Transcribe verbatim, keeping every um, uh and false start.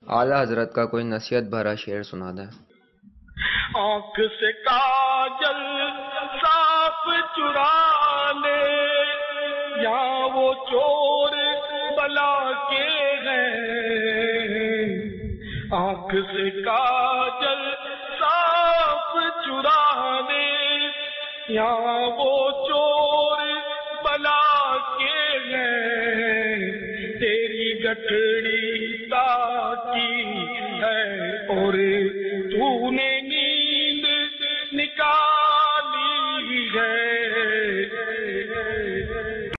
आला हजरत का कोई नसीहत भरा शेर सुना दें। आंख से काजल साफ चुरा ले, या वो चोर बला के हैं। आंख से काजल साफ चुरा ले, या वो चोर बला के हैं। तेरी गठड़ी ताकी है और